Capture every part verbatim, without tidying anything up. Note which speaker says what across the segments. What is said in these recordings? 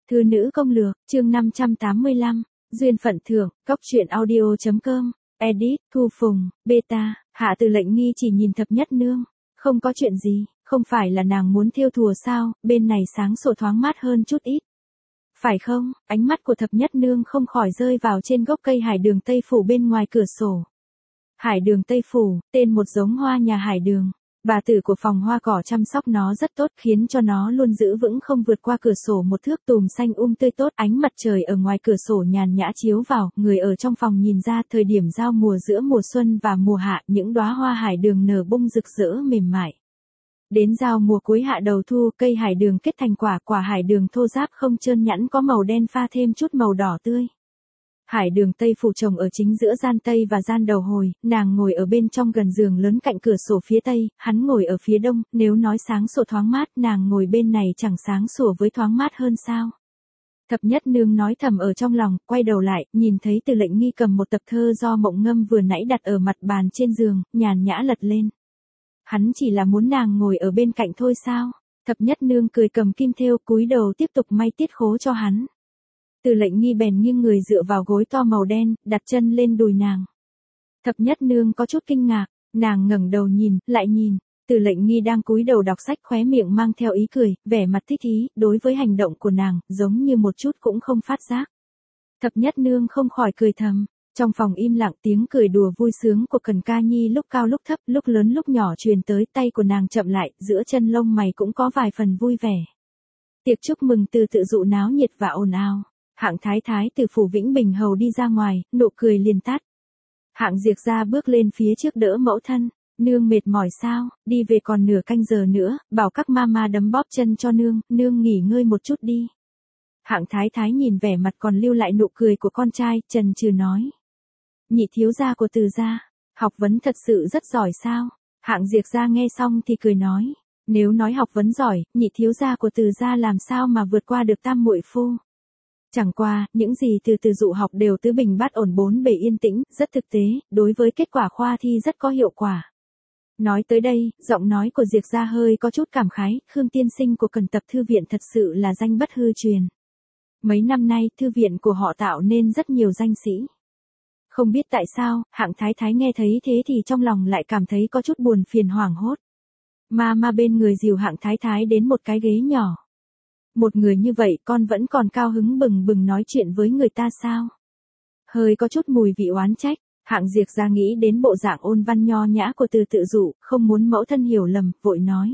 Speaker 1: Thư nữ công lược, chương năm trăm tám mươi lăm, duyên phận thưởng, cóc truyện audio chấm com, edit, Thu Phùng, beta, Hạ Từ Lệnh Nghi chỉ nhìn Thập Nhất Nương, không có chuyện gì, không phải là nàng muốn thêu thùa sao, bên này sáng sủa thoáng mát hơn chút ít. Phải không, ánh mắt của Thập Nhất Nương không khỏi rơi vào trên gốc cây hải đường Tây Phủ bên ngoài cửa sổ. Hải đường Tây Phủ, tên một giống hoa nhà hải đường. Bà tử của phòng hoa cỏ chăm sóc nó rất tốt khiến cho nó luôn giữ vững không vượt qua cửa sổ một thước tùm xanh um tươi tốt. Ánh mặt trời ở ngoài cửa sổ nhàn nhã chiếu vào, người ở trong phòng nhìn ra thời điểm giao mùa giữa mùa xuân và mùa hạ, những đóa hoa hải đường nở bung rực rỡ mềm mại. Đến giao mùa cuối hạ đầu thu, cây hải đường kết thành quả, quả hải đường thô ráp không trơn nhẵn có màu đen pha thêm chút màu đỏ tươi. Hải đường Tây Phủ trồng ở chính giữa gian Tây và gian đầu hồi, nàng ngồi ở bên trong gần giường lớn cạnh cửa sổ phía Tây, hắn ngồi ở phía Đông, nếu nói sáng sủa thoáng mát, nàng ngồi bên này chẳng sáng sủa với thoáng mát hơn sao. Thập Nhất Nương nói thầm ở trong lòng, quay đầu lại, nhìn thấy Từ Lệnh Nghi cầm một tập thơ do Mộng Ngâm vừa nãy đặt ở mặt bàn trên giường, nhàn nhã lật lên. Hắn chỉ là muốn nàng ngồi ở bên cạnh thôi sao? Thập Nhất Nương cười cầm kim thêu cúi đầu tiếp tục may tiết khố cho hắn. Từ Lệnh Nghi bèn nghiêng người dựa vào gối to màu đen, đặt chân lên đùi nàng. Thập Nhất Nương có chút kinh ngạc, nàng ngẩng đầu nhìn, lại nhìn, Từ Lệnh Nghi đang cúi đầu đọc sách khóe miệng mang theo ý cười, vẻ mặt thích ý, đối với hành động của nàng, giống như một chút cũng không phát giác. Thập Nhất Nương không khỏi cười thầm, trong phòng im lặng tiếng cười đùa vui sướng của Cần Ca Nhi lúc cao lúc thấp, lúc lớn lúc nhỏ truyền tới, tay của nàng chậm lại, giữa chân lông mày cũng có vài phần vui vẻ. Tiệc chúc mừng từ tự dụ náo nhiệt và ồn ào. Hạng Thái Thái từ phủ Vĩnh Bình hầu đi ra ngoài, nụ cười liền tắt. Hạng Diệp ra bước lên phía trước đỡ mẫu thân, nương mệt mỏi sao, đi về còn nửa canh giờ nữa, bảo các mama đấm bóp chân cho nương, nương nghỉ ngơi một chút đi. Hạng Thái Thái nhìn vẻ mặt còn lưu lại nụ cười của con trai, chần chừ nói. Nhị thiếu gia của Từ gia, học vấn thật sự rất giỏi sao? Hạng Diệp ra nghe xong thì cười nói, nếu nói học vấn giỏi, nhị thiếu gia của Từ gia làm sao mà vượt qua được tam muội phu? Chẳng qua, những gì từ từ dụ học đều tứ bình bát ổn bốn bề yên tĩnh, rất thực tế, đối với kết quả khoa thi rất có hiệu quả. Nói tới đây, giọng nói của Diệp ra hơi có chút cảm khái, Khương tiên sinh của Cần Tập Thư viện thật sự là danh bất hư truyền. Mấy năm nay, thư viện của họ tạo nên rất nhiều danh sĩ. Không biết tại sao, Hạng Thái Thái nghe thấy thế thì trong lòng lại cảm thấy có chút buồn phiền hoảng hốt. Ma ma bên người dìu Hạng Thái Thái đến một cái ghế nhỏ. Một người như vậy con vẫn còn cao hứng bừng bừng nói chuyện với người ta sao? Hơi có chút mùi vị oán trách, Hạng Diệp ra nghĩ đến bộ dạng ôn văn nho nhã của Từ tự dụ, không muốn mẫu thân hiểu lầm, vội nói.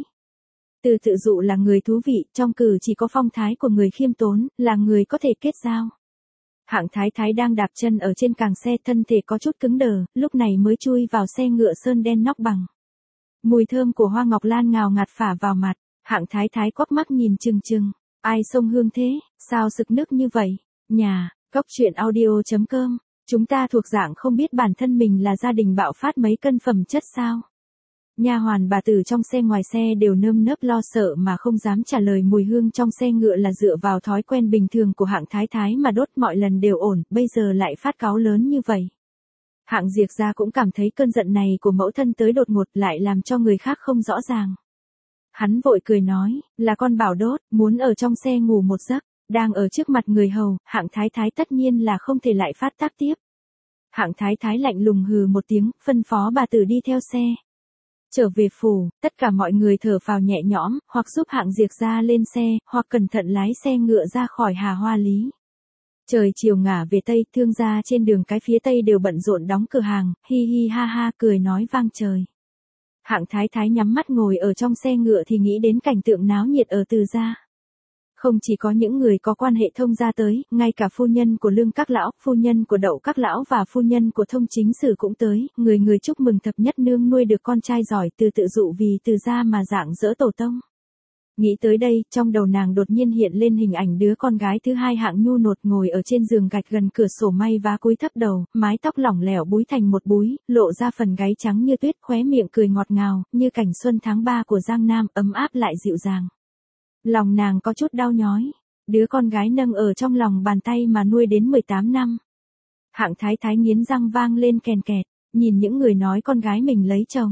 Speaker 1: Từ tự dụ là người thú vị, trong cử chỉ có phong thái của người khiêm tốn, là người có thể kết giao. Hạng Thái Thái đang đạp chân ở trên càng xe, thân thể có chút cứng đờ, lúc này mới chui vào xe ngựa sơn đen nóc bằng. Mùi thơm của hoa ngọc lan ngào ngạt phả vào mặt, Hạng Thái Thái quắc mắt nhìn chừng chừng. Ai xông hương thế, sao sực nức như vậy? Nhà, cóc truyện audio chấm com, chúng ta thuộc dạng không biết bản thân mình là gia đình bạo phát mấy cân phẩm chất sao? Nha hoàn bà tử trong xe ngoài xe đều nơm nớp lo sợ mà không dám trả lời. Mùi hương trong xe ngựa là dựa vào thói quen bình thường của Hạng Thái Thái mà đốt mọi lần đều ổn, bây giờ lại phát cáu lớn như vậy. Hạng Diệp ra cũng cảm thấy cơn giận này của mẫu thân tới đột ngột lại làm cho người khác không rõ ràng. Hắn vội cười nói, là con bảo đốt, muốn ở trong xe ngủ một giấc, đang ở trước mặt người hầu, Hạng Thái Thái tất nhiên là không thể lại phát tác tiếp. Hạng Thái Thái lạnh lùng hừ một tiếng, phân phó bà tử đi theo xe. Trở về phủ, tất cả mọi người thở phào nhẹ nhõm, hoặc giúp Hạng Diệp ra lên xe, hoặc cẩn thận lái xe ngựa ra khỏi Hà Hoa Lý. Trời chiều ngả về Tây, thương gia trên đường cái phía Tây đều bận rộn đóng cửa hàng, hi hi ha ha cười nói vang trời. Hạng Thái Thái nhắm mắt ngồi ở trong xe ngựa thì nghĩ đến cảnh tượng náo nhiệt ở Từ gia. Không chỉ có những người có quan hệ thông gia tới, ngay cả phu nhân của Lương các lão, phu nhân của Đậu các lão và phu nhân của Thông chính sử cũng tới, người người chúc mừng Thập Nhất Nương nuôi được con trai giỏi, Từ tự dụ vì Từ gia mà rạng rỡ tổ tông. Nghĩ tới đây, trong đầu nàng đột nhiên hiện lên hình ảnh đứa con gái thứ hai Hạng Nhu nột ngồi ở trên giường gạch gần cửa sổ may vá cúi thấp đầu, mái tóc lỏng lẻo búi thành một búi, lộ ra phần gáy trắng như tuyết, khóe miệng cười ngọt ngào, như cảnh xuân tháng ba của Giang Nam, ấm áp lại dịu dàng. Lòng nàng có chút đau nhói, đứa con gái nâng ở trong lòng bàn tay mà nuôi đến mười tám năm. Hạng Thái Thái nghiến răng vang lên kèn kẹt, nhìn những người nói con gái mình lấy chồng.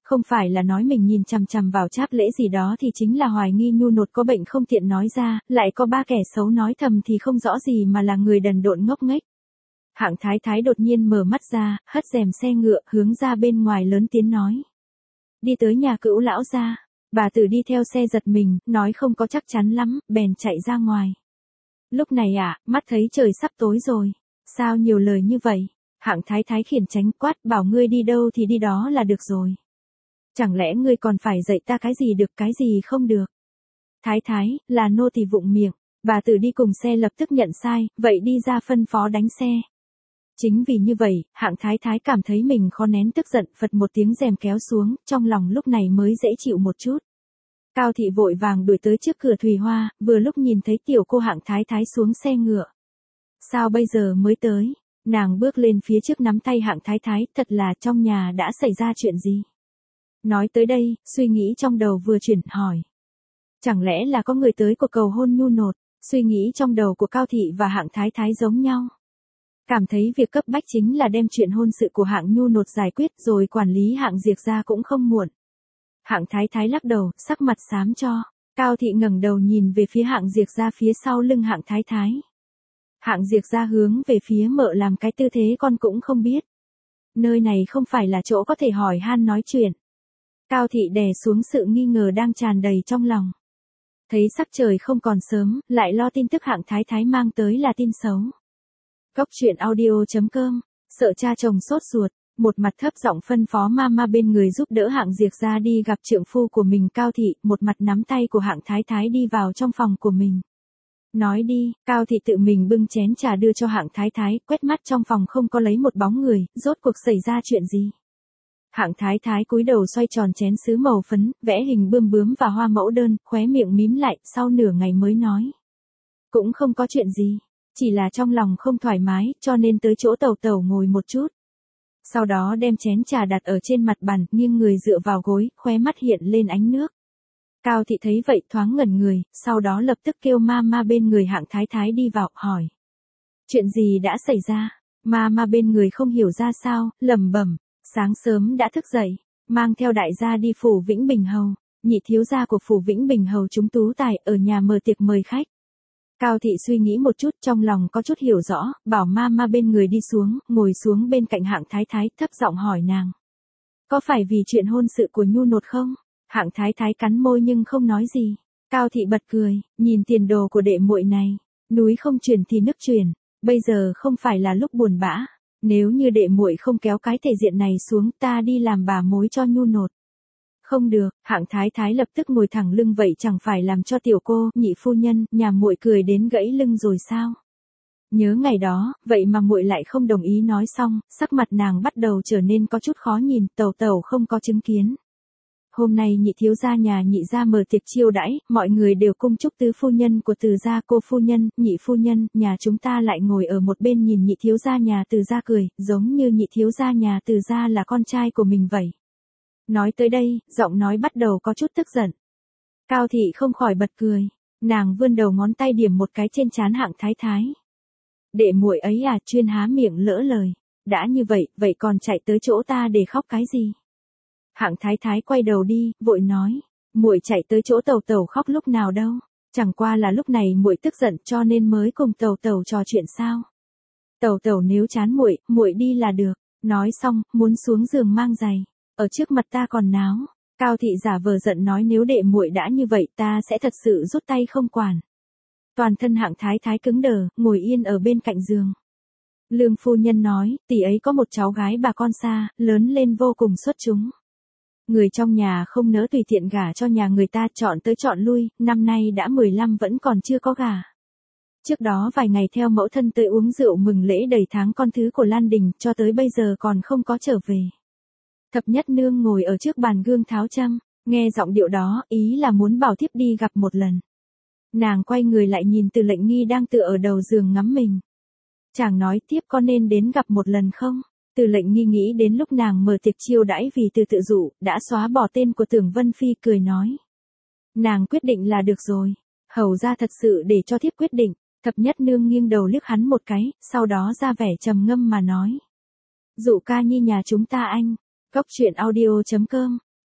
Speaker 1: Không phải là nói mình nhìn chằm chằm vào tráp lễ gì đó thì chính là hoài nghi nhu nột có bệnh không tiện nói ra, lại có ba kẻ xấu nói thầm thì không rõ gì mà là người đần độn ngốc nghếch. Hạng thái thái đột nhiên mở mắt ra, hất rèm xe ngựa, hướng ra bên ngoài lớn tiếng nói. Đi tới nhà Cữu lão gia. Bà Tử đi theo xe giật mình, nói không có chắc chắn lắm, bèn chạy ra ngoài. Lúc này ạ, à, mắt thấy trời sắp tối rồi. Sao nhiều lời như vậy? Hạng thái thái khiển tránh quát, bảo ngươi đi đâu thì đi đó là được rồi. Chẳng lẽ ngươi còn phải dạy ta cái gì được cái gì không được? Thái thái, là nô tỳ vụng miệng. Bà Tử đi cùng xe lập tức nhận sai, vậy đi ra phân phó đánh xe. Chính vì như vậy, hạng thái thái cảm thấy mình khó nén tức giận, phật một tiếng rèm kéo xuống, trong lòng lúc này mới dễ chịu một chút. Cao thị vội vàng đuổi tới trước cửa Thùy Hoa, vừa lúc nhìn thấy tiểu cô hạng thái thái xuống xe ngựa. Sao bây giờ mới tới? Nàng bước lên phía trước nắm tay hạng thái thái, thật là trong nhà đã xảy ra chuyện gì? Nói tới đây, suy nghĩ trong đầu vừa chuyển, hỏi. Chẳng lẽ là có người tới của cầu hôn nhu nột? Suy nghĩ trong đầu của Cao thị và hạng thái thái giống nhau. Cảm thấy việc cấp bách chính là đem chuyện hôn sự của hạng nhu nột giải quyết rồi quản lý hạng Diệp gia cũng không muộn. Hạng thái thái lắc đầu, sắc mặt xám cho. Cao thị ngẩng đầu nhìn về phía hạng Diệp gia phía sau lưng hạng thái thái. Hạng Diệp gia hướng về phía mợ làm cái tư thế con cũng không biết. Nơi này không phải là chỗ có thể hỏi han nói chuyện. Cao thị đè xuống sự nghi ngờ đang tràn đầy trong lòng. Thấy sắc trời không còn sớm, lại lo tin tức hạng thái thái mang tới là tin xấu. Cốc truyện audio chấm com, sợ cha chồng sốt ruột, một mặt thấp giọng phân phó mama bên người giúp đỡ hạng Diệp gia đi gặp trượng phu của mình Cao thị, một mặt nắm tay của hạng thái thái đi vào trong phòng của mình. Nói đi, Cao thị tự mình bưng chén trà đưa cho hạng thái thái, quét mắt trong phòng không có lấy một bóng người, rốt cuộc xảy ra chuyện gì. Hạng thái thái cúi đầu xoay tròn chén sứ màu phấn, vẽ hình bươm bướm và hoa mẫu đơn, khóe miệng mím lại, sau nửa ngày mới nói. Cũng không có chuyện gì. Chỉ là trong lòng không thoải mái, cho nên tới chỗ tẩu tẩu ngồi một chút. Sau đó đem chén trà đặt ở trên mặt bàn, nghiêng người dựa vào gối, khóe mắt hiện lên ánh nước. Cao thị thấy vậy thoáng ngẩn người, sau đó lập tức kêu mama bên người hạng thái thái đi vào, hỏi. Chuyện gì đã xảy ra? Mama bên người không hiểu ra sao, lẩm bẩm, sáng sớm đã thức dậy, mang theo đại gia đi phủ Vĩnh Bình Hầu, nhị thiếu gia của phủ Vĩnh Bình Hầu chúng tú tài ở nhà mở tiệc mời khách. Cao thị suy nghĩ một chút, trong lòng có chút hiểu rõ, bảo mama bên người đi xuống, ngồi xuống bên cạnh hạng thái thái, thấp giọng hỏi nàng. Có phải vì chuyện hôn sự của nhu nột không? Hạng thái thái cắn môi nhưng không nói gì. Cao thị bật cười, nhìn tiền đồ của đệ muội này. Núi không truyền thì nước truyền, bây giờ không phải là lúc buồn bã. Nếu như đệ muội không kéo cái thể diện này xuống, ta đi làm bà mối cho nhu nột. Không được, hạng thái thái lập tức ngồi thẳng lưng, vậy chẳng phải làm cho tiểu cô, nhị phu nhân, nhà muội cười đến gãy lưng rồi sao? Nhớ ngày đó, vậy mà muội lại không đồng ý. Nói xong, sắc mặt nàng bắt đầu trở nên có chút khó nhìn, tẩu tẩu không có chứng kiến. Hôm nay nhị thiếu gia nhà nhị gia mở tiệc chiêu đãi, mọi người đều cung chúc tứ phu nhân của từ gia, cô phu nhân, nhị phu nhân, nhà chúng ta lại ngồi ở một bên nhìn nhị thiếu gia nhà từ gia cười, giống như nhị thiếu gia nhà từ gia là con trai của mình vậy. Nói tới đây, giọng nói bắt đầu có chút tức giận. Cao thị không khỏi bật cười, nàng vươn đầu ngón tay điểm một cái trên trán hạng thái thái. Đệ muội ấy à, chuyên há miệng lỡ lời, đã như vậy, vậy còn chạy tới chỗ ta để khóc cái gì? Hạng thái thái quay đầu đi, vội nói, muội chạy tới chỗ tẩu tẩu khóc lúc nào đâu, chẳng qua là lúc này muội tức giận cho nên mới cùng tẩu tẩu trò chuyện sao? Tẩu tẩu nếu chán muội, muội đi là được. Nói xong, muốn xuống giường mang giày, ở trước mặt ta còn náo. Cao thị giả vờ giận nói, nếu đệ muội đã như vậy ta sẽ thật sự rút tay không quản. Toàn thân hạng thái thái cứng đờ, ngồi yên ở bên cạnh giường. Lương phu nhân nói, tỷ ấy có một cháu gái bà con xa, lớn lên vô cùng xuất chúng. Người trong nhà không nỡ tùy tiện gả cho nhà người ta, chọn tới chọn lui, năm nay đã mười lăm vẫn còn chưa có gả. Trước đó vài ngày theo mẫu thân tới uống rượu mừng lễ đầy tháng con thứ của Lan Đình, cho tới bây giờ còn không có trở về. Thập nhất nương ngồi ở trước bàn gương tháo châm, nghe giọng điệu đó, ý là muốn bảo thiếp đi gặp một lần. Nàng quay người lại nhìn Từ Lệnh Nghi đang tựa ở đầu giường ngắm mình. Chàng nói tiếp, có nên đến gặp một lần không? Từ Lệnh Nghi nghĩ đến lúc nàng mở tiệc chiêu đãi vì từ tự dụ, đã xóa bỏ tên của Tưởng Vân Phi, cười nói. Nàng quyết định là được rồi. Hầu ra thật sự để cho thiếp quyết định. Thập nhất nương nghiêng đầu liếc hắn một cái, sau đó ra vẻ trầm ngâm mà nói. Dụ ca nhi nhà chúng ta anh. Cốc truyện audio chấm com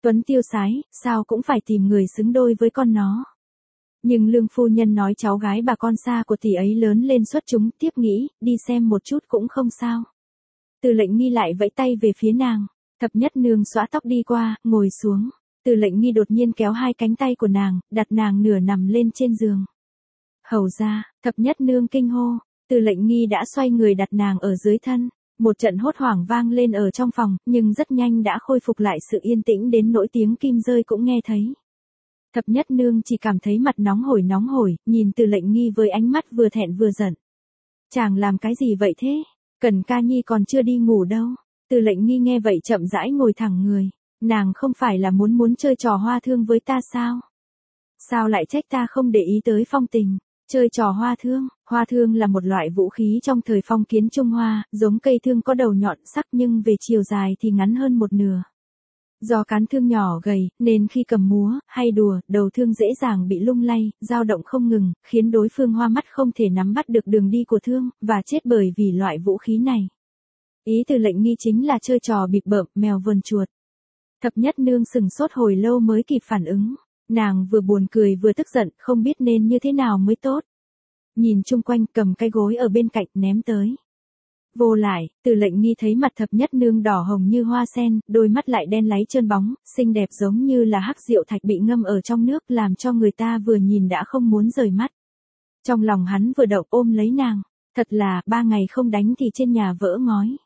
Speaker 1: Tuấn tiêu sái, sao cũng phải tìm người xứng đôi với con nó. Nhưng Lương phu nhân nói cháu gái bà con xa của tỷ ấy lớn lên xuất chúng, tiếp nghĩ, đi xem một chút cũng không sao. Từ Lệnh Nghi lại vẫy tay về phía nàng. Thập Nhất Nương xõa tóc đi qua, ngồi xuống. Từ Lệnh Nghi đột nhiên kéo hai cánh tay của nàng, đặt nàng nửa nằm lên trên giường. Hầu ra, Thập Nhất Nương kinh hô. Từ Lệnh Nghi đã xoay người đặt nàng ở dưới thân. Một trận hốt hoảng vang lên ở trong phòng, nhưng rất nhanh đã khôi phục lại sự yên tĩnh đến nỗi tiếng kim rơi cũng nghe thấy. Thập Nhất Nương chỉ cảm thấy mặt nóng hổi nóng hổi, nhìn Từ Lệnh Nghi với ánh mắt vừa thẹn vừa giận. Chàng làm cái gì vậy thế? Cần Ca Nhi còn chưa đi ngủ đâu. Từ Lệnh Nghi nghe vậy chậm rãi ngồi thẳng người. Nàng không phải là muốn muốn chơi trò hoa thương với ta sao? Sao lại trách ta không để ý tới phong tình? Chơi trò hoa thương, hoa thương là một loại vũ khí trong thời phong kiến Trung Hoa, giống cây thương có đầu nhọn sắc nhưng về chiều dài thì ngắn hơn một nửa. Do cán thương nhỏ gầy, nên khi cầm múa, hay đùa, đầu thương dễ dàng bị lung lay, dao động không ngừng, khiến đối phương hoa mắt không thể nắm bắt được đường đi của thương, và chết bởi vì loại vũ khí này. Ý Từ Lệnh Nghi chính là chơi trò bịp bợm, mèo vờn chuột. Thập Nhất Nương sừng sốt hồi lâu mới kịp phản ứng. Nàng vừa buồn cười vừa tức giận, không biết nên như thế nào mới tốt. Nhìn chung quanh, cầm cái gối ở bên cạnh, ném tới. Vô lại, Từ Lệnh Nghi thấy mặt Thập Nhất Nương đỏ hồng như hoa sen, đôi mắt lại đen láy trơn bóng, xinh đẹp giống như là hắc rượu thạch bị ngâm ở trong nước, làm cho người ta vừa nhìn đã không muốn rời mắt. Trong lòng hắn vừa động ôm lấy nàng, thật là, ba ngày không đánh thì trên nhà vỡ ngói.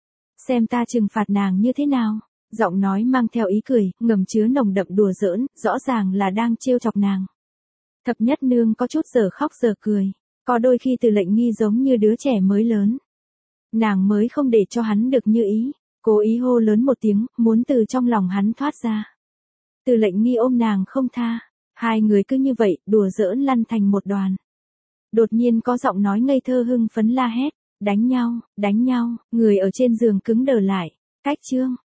Speaker 1: Xem ta trừng phạt nàng như thế nào. Giọng nói mang theo ý cười, ngầm chứa nồng đậm đùa giỡn, rõ ràng là đang trêu chọc nàng. Thập Nhất Nương có chút giờ khóc giờ cười, có đôi khi Từ Lệnh Nghi giống như đứa trẻ mới lớn. Nàng mới không để cho hắn được như ý, cố ý hô lớn một tiếng, muốn từ trong lòng hắn thoát ra. Từ Lệnh Nghi ôm nàng không tha, hai người cứ như vậy, đùa giỡn lăn thành một đoàn. Đột nhiên có giọng nói ngây thơ hưng phấn la hét, đánh nhau, đánh nhau, người ở trên giường cứng đờ lại, cách chương.